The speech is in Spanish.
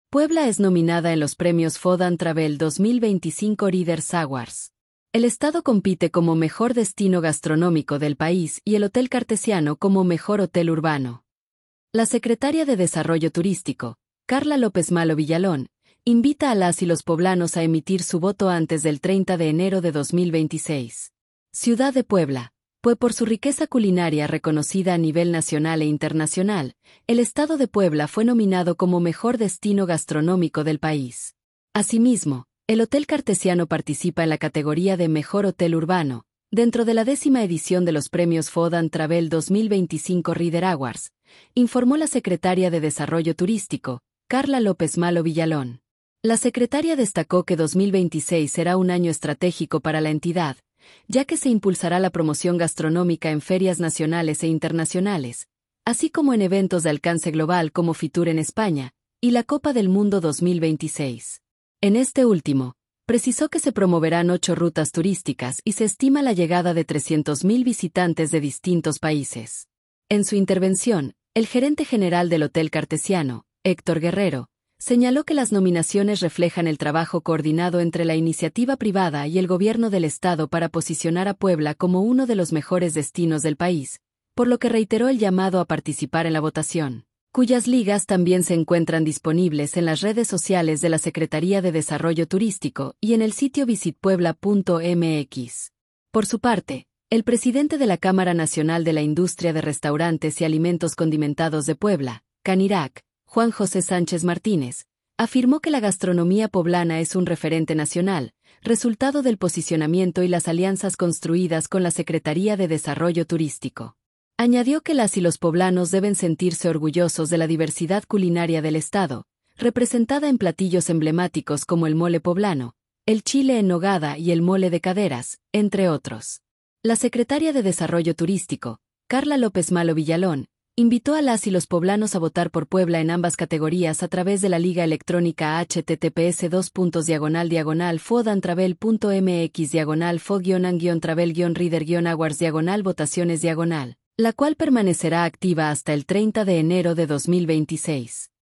Puebla es nominada en los premios Food and Travel 2025 Readers Awards. El estado compite como mejor destino gastronómico del país y el Hotel Cartesiano como mejor hotel urbano. La secretaria de Desarrollo Turístico, Carla López Malo Villalón, invita a las y los poblanos a emitir su voto antes del 30 de enero de 2026. Ciudad de Puebla. Pues por su riqueza culinaria reconocida a nivel nacional e internacional, el estado de Puebla fue nominado como mejor destino gastronómico del país. Asimismo, el Hotel Cartesiano participa en la categoría de Mejor Hotel Urbano, dentro de la 10ª edición de los premios Food and Travel 2025 Reader Awards, informó la secretaria de Desarrollo Turístico, Carla López Malo Villalón. La secretaria destacó que 2026 será un año estratégico para la entidad, ya que se impulsará la promoción gastronómica en ferias nacionales e internacionales, así como en eventos de alcance global como Fitur en España y la Copa del Mundo 2026. En este último, precisó que se promoverán 8 rutas turísticas y se estima la llegada de 300.000 visitantes de distintos países. En su intervención, el gerente general del Hotel Cartesiano, Héctor Guerrero, señaló que las nominaciones reflejan el trabajo coordinado entre la iniciativa privada y el gobierno del estado para posicionar a Puebla como uno de los mejores destinos del país, por lo que reiteró el llamado a participar en la votación, cuyas ligas también se encuentran disponibles en las redes sociales de la Secretaría de Desarrollo Turístico y en el sitio visitpuebla.mx. Por su parte, el presidente de la Cámara Nacional de la Industria de Restaurantes y Alimentos Condimentados de Puebla, Canirac, Juan José Sánchez Martínez, afirmó que la gastronomía poblana es un referente nacional, resultado del posicionamiento y las alianzas construidas con la Secretaría de Desarrollo Turístico. Añadió que las y los poblanos deben sentirse orgullosos de la diversidad culinaria del estado, representada en platillos emblemáticos como el mole poblano, el chile en nogada y el mole de caderas, entre otros. La secretaria de Desarrollo Turístico, Carla López Malo Villalón, invitó a las y los poblanos a votar por Puebla en ambas categorías a través de la liga electrónica https://food-travel.mx/fo-travel-reader-awards votaciones, la cual permanecerá activa hasta el 30 de enero de 2026.